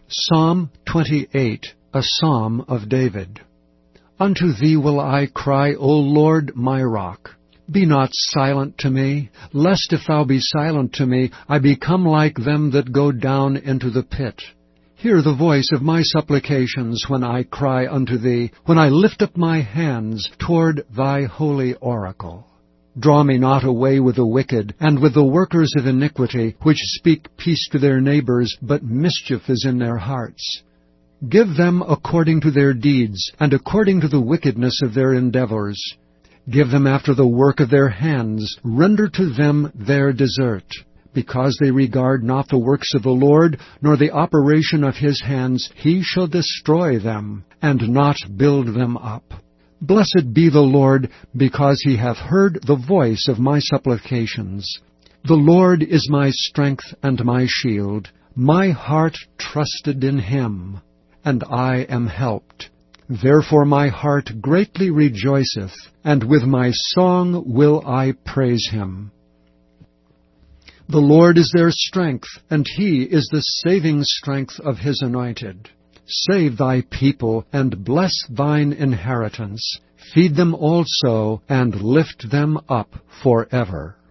Psalm 28, a psalm of David. Unto thee will I cry, O Lord, my rock. Be not silent to me, lest if thou be silent to me, I become like them that go down into the pit. Hear the voice of my supplications when I cry unto thee, when I lift up my hands toward thy holy oracle. Draw me not away with the wicked, and with the workers of iniquity, which speak peace to their neighbors, but mischief is in their hearts. Give them according to their deeds, and according to the wickedness of their endeavors. Give them after the work of their hands, render to them their desert. Because they regard not the works of the Lord, nor the operation of his hands, he shall destroy them, and not build them up. Blessed be the Lord, because he hath heard the voice of my supplications. The Lord is my strength and my shield. My heart trusted in him, and I am helped. Therefore my heart greatly rejoiceth, and with my song will I praise him. The Lord is their strength, and he is the saving strength of his anointed. Save thy people, and bless thine inheritance. Feed them also, and lift them up forever.